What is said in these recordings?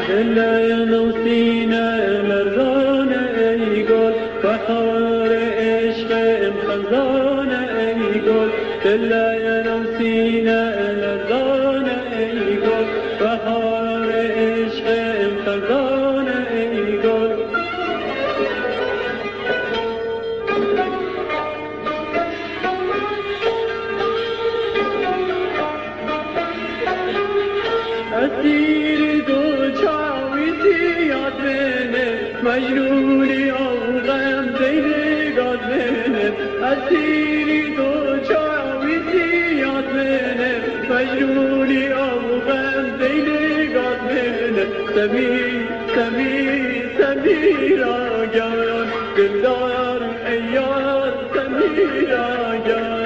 دل نوسینه لرزانه ای گل بهار عشق خزانه ای گل دل نوسینه لرزانه ای گل بهار عشق خزانه ای گل اسیر دو چاوی یاد بینه مجنونی او غم دینه گاد بینه اسیر دو چاوی یاد بینه مجنونی او غم دینه گاد بینه سمیر سمیر سمیر آگان دلدار ایار سمیر آگان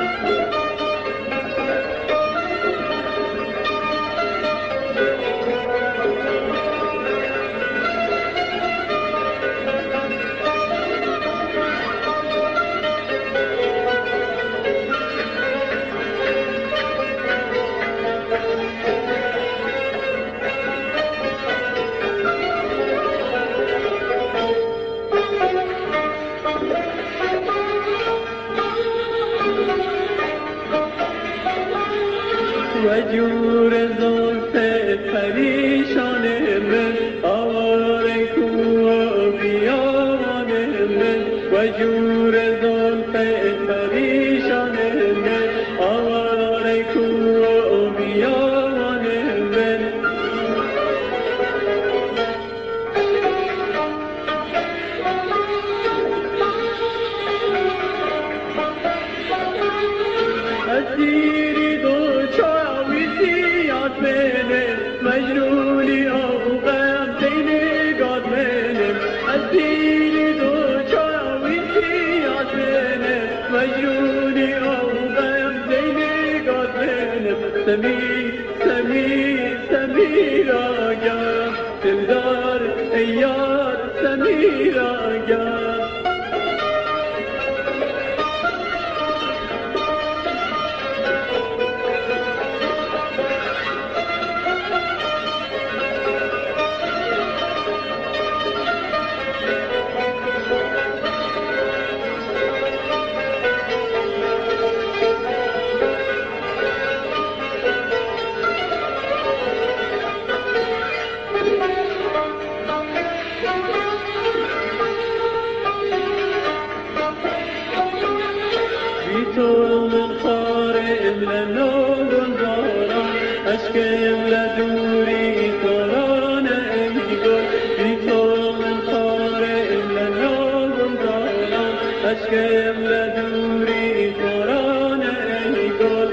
وجور زلف پریشان من آواره کو بیابان من وجور زلف پریشان من آواره کو بیابان من اسیری دو مجنونی او غم دینه گاد بینه اسیری دو چاوی یاد بینه مجنونی او غم دینه گاد بینه سمیر سمیر سمیر آگان دلدار ایار سمیر آگان تو من خارم لنوگل باران اشکم لدوری تران ای گل بی تو من خارم لنوگل باران اشکم لدوری تران ای گل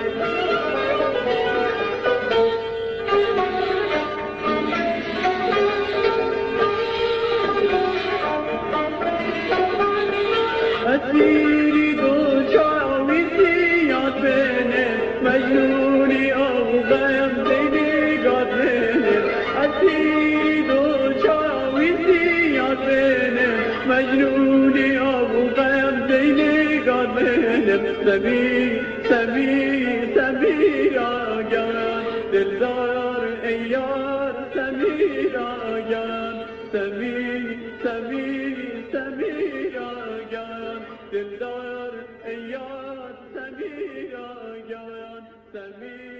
اسیری دو یاد بینه مجنونی او غم دینه گاد بینه اسیری دو چاوی یاد بینه مجنونی او غم دینه گاد بینه سمیر سمیر سمیر آگان دلدار ایار سمیر آگان سمیر سمیر سمیر آگان دلدار ایار سمیر آگان سمیر